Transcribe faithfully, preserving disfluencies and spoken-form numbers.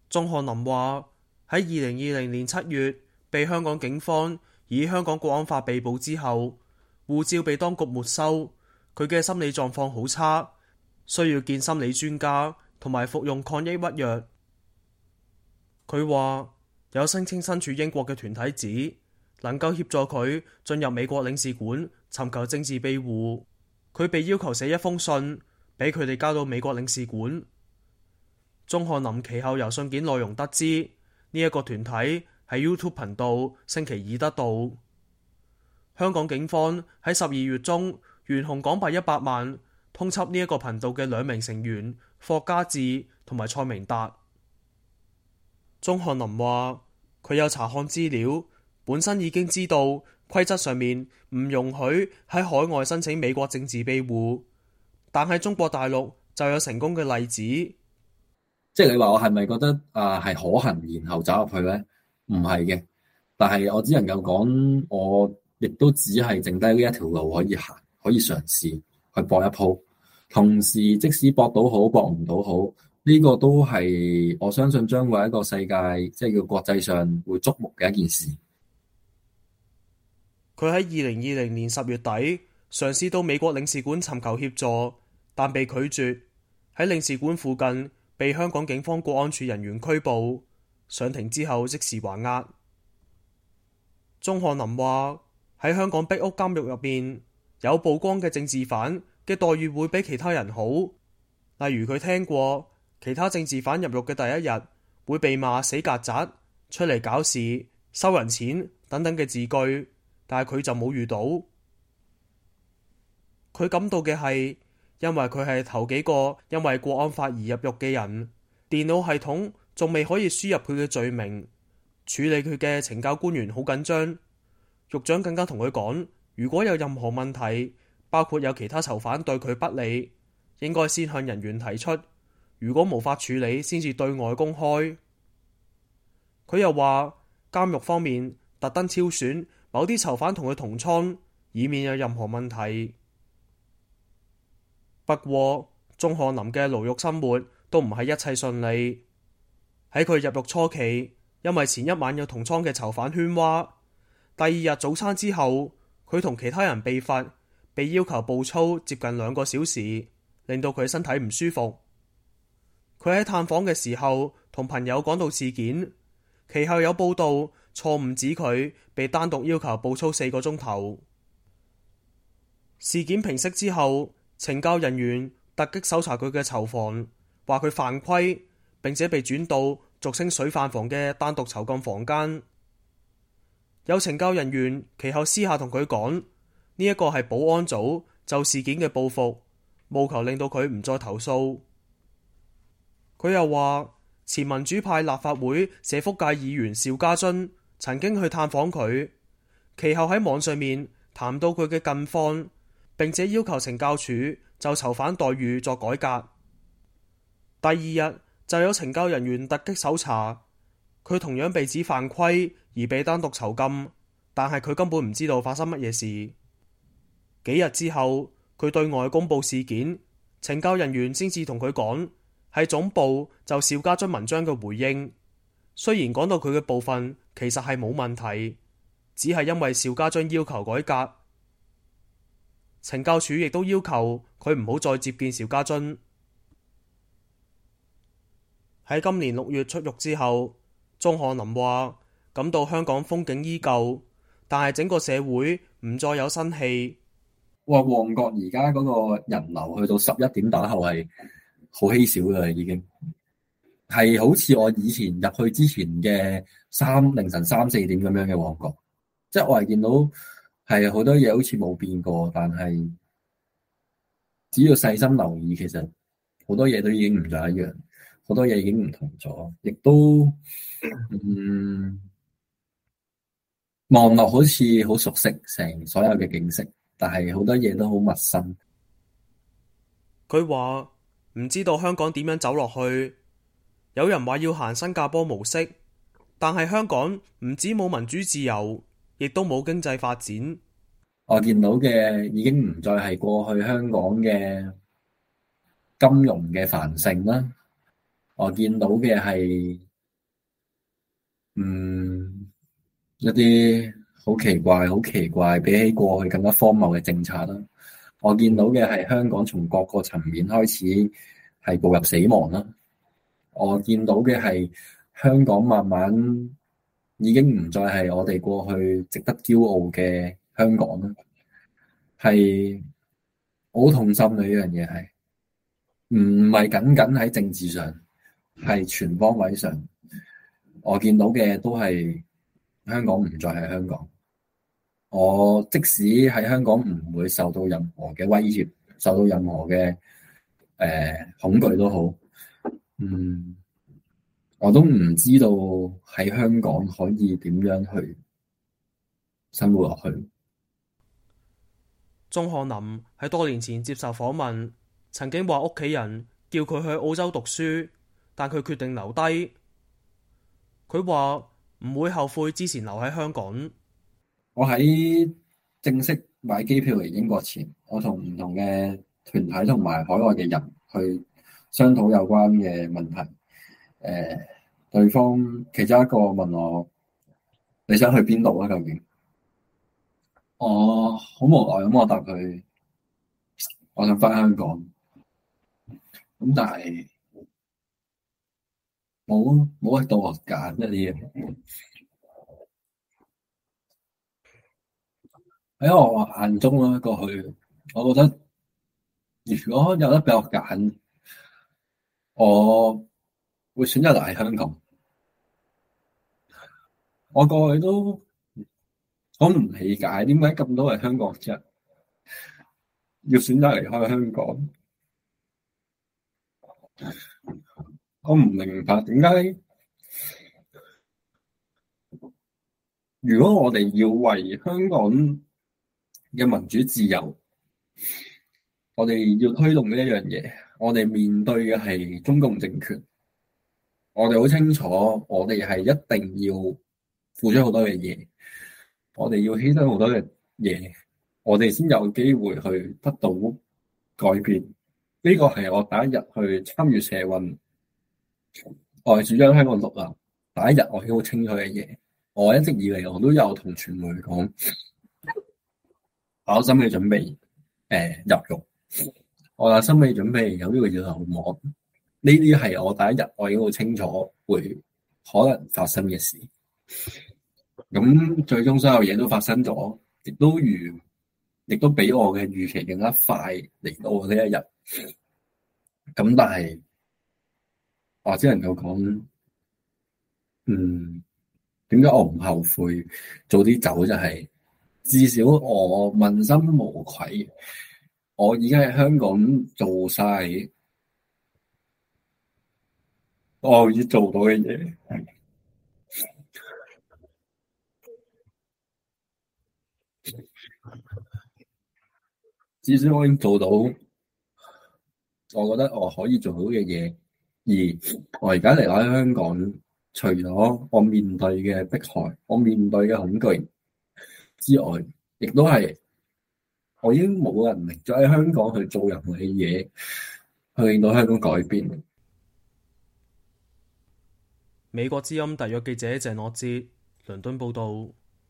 鍾翰林話喺二零二零年七月被香港警方以香港國安法被捕之後，護照被當局沒收，佢嘅心理狀況好差，需要見心理專家同埋服用抗抑鬱藥。佢話有聲稱身處英國嘅團體指能夠協助佢進入美國領事館尋求政治庇護，佢被要求寫一封信俾佢哋交到美國領事館。鍾翰林其後由信件內容得知，呢、這、一個團體喺 YouTube 頻道星期二得到。香港警方喺十二月中懸紅港幣一百萬通緝呢一個頻道嘅兩名成員霍家志同埋蔡明達。鍾翰林話佢有查看資料，本身已經知道規則上面唔容許喺海外申請美國政治庇護，但喺中國大陸就有成功嘅例子。 即係你話我係咪覺得啊係可行，然後走入去呢？唔係嘅，但係我只能夠講，我亦都只係剩低呢一條路可以行，可以嘗試去搏一鋪。同時，即使搏到好，搏唔到好，呢個都係我相信將會係一個世界，即係叫國際上會矚目嘅一件事。 佢喺二零二零年十月底嘗試到美國領事館尋求協助，但被拒絕。喺領事館附近被香港警方國安處人員拘捕，上庭之後即時還押。鍾翰林話喺香港壁屋監獄入邊有曝光嘅政治犯嘅待遇會比其他人好，例如佢聽過其他政治犯入獄嘅第一日會被罵死曱甴、出嚟搞事、收人錢等等嘅字句，但係佢就冇遇到。佢感到嘅係，因為佢係頭幾個因為國安法而入獄嘅人，電腦系統仲未可以輸入佢嘅罪名，處理佢嘅懲教官員好緊張。獄長更加同佢講，如果有任何問題，包括有其他囚犯對佢不利，應該先向人員提出，如果無法處理，先至對外公開。佢又話監獄方面特登挑選某啲囚犯同佢同倉，以免有任何問題。不過鍾翰林嘅牢獄生活都唔係一切順利。喺佢入獄初期，因為前一晚有同倉嘅囚犯喧嘩，第二日早餐之後，佢同其他人被罰，被要求步操接近兩個小時，令到佢身體唔舒服。佢喺探訪嘅時候同朋友講到事件，其後有報道錯誤指佢被單獨要求步操四個鐘頭。事件平息之後，懲教人員突擊搜查佢嘅囚房，話佢犯規，並且被轉到俗稱水飯房嘅單獨囚禁房間。有懲教人員其後私下同佢講，呢一個係保安組就事件嘅報復，務求令到佢唔再投訴。佢又話，前民主派立法會社福界議員邵家臻曾經去探訪佢，其後喺網上面談到佢嘅近況，並且要求懲教署就囚犯待遇作改革。第二日就有懲教人員突擊搜查，佢同樣被指犯規而被單獨囚禁，但係佢根本唔知道發生乜嘢事。幾日之後，佢對外公佈事件，懲教人員先至同佢講係總部就邵家臻文章嘅回應。雖然講到佢嘅部分其實係冇問題，只係因為邵家臻要求改革。懲教署亦都要求佢唔好再接見邵家臻。喺今年六月出獄之後，鍾翰林話感到香港風景依舊，但係整個社會唔再有生氣。 哇！旺角而家嗰個人流去到十一點打後係好稀少嘅，已經係好似我以前入去之前嘅三凌晨三四點咁樣嘅旺角，即係我係見到係好多嘢好似冇變過，但係只要細心留意，其實好多嘢都已經唔再一樣，好多嘢已經唔同咗，亦都嗯望落好似好熟悉成所有嘅景色，但係好多嘢都好陌生。 佢話唔知道香港點樣走落去，有人話要行新加坡模式，但係香港唔止冇民主自由，亦都冇經濟發展。 我見到嘅已經唔再係過去香港嘅金融嘅繁盛啦，我見到嘅係嗯，一啲好奇怪、好奇怪，比起過去更加荒謬嘅政策啦。我見到嘅係香港從各個層面開始係步入死亡啦。我見到嘅係香港慢慢已經唔再係我哋過去值得驕傲嘅香港啦。係好痛心嘅呢樣嘢，係唔係僅僅喺政治上，係全方位上。我見到嘅都係香港唔再係香港。我即使喺香港唔會受到任何嘅威脅，受到任何嘅誒、呃、恐懼都好，嗯，我都唔知道喺香港可以點樣去生活落去。 鐘漢林喺多年前接受訪問，曾經話屋企人叫佢去澳洲讀書，但佢決定留低。佢話唔會後悔之前留喺香港。 我喺正式買機票嚟英國前，我同唔同嘅團體同埋海外嘅人去商討有關嘅問題。誒、呃，對方其中一個問我：你想去邊度啊？究竟？我好無奈咁，我答佢：我想返香港。咁但係冇冇得到我揀一啲嘢。喺我眼中啦，過去我覺得如果有得俾我揀，我會選擇留喺香港。我過去都好唔理解點解咁多係香港人要選擇離開香港。我唔明白點解，如果我哋要為香港嘅民主自由，我哋要推動呢一樣嘢，我哋面對嘅係中共政權。我哋好清楚，我哋係一定要付出好多嘅嘢，我哋要犧牲好多嘅嘢，我哋先有機會去得到改變。呢個係我第一日去參與社運，我係主張香港獨立。第一日我已經好清楚嘅嘢，我一直以嚟我都有同傳媒講，我有心理準備誒、呃、入獄，我有心理準備有呢個要流亡。呢啲係我第一日我已經好清楚會可能發生嘅事。咁最終所有嘢都發生咗，亦都如亦都比我嘅預期更加快嚟到呢一日。咁但係我只能夠講，嗯，點解我唔後悔早啲走？就係至少我問心無愧，我已經喺香港做晒我要做到嘅嘢。至少我已經做到，我覺得我可以做到嘅嘢。而我而家離開香港，除咗我面對嘅迫害，我面對嘅恐懼之外，亦都係我已經冇能力再喺香港去做任何嘅嘢，去令到香港改變。 美國之音特約記者鄭樂哲，倫敦報道。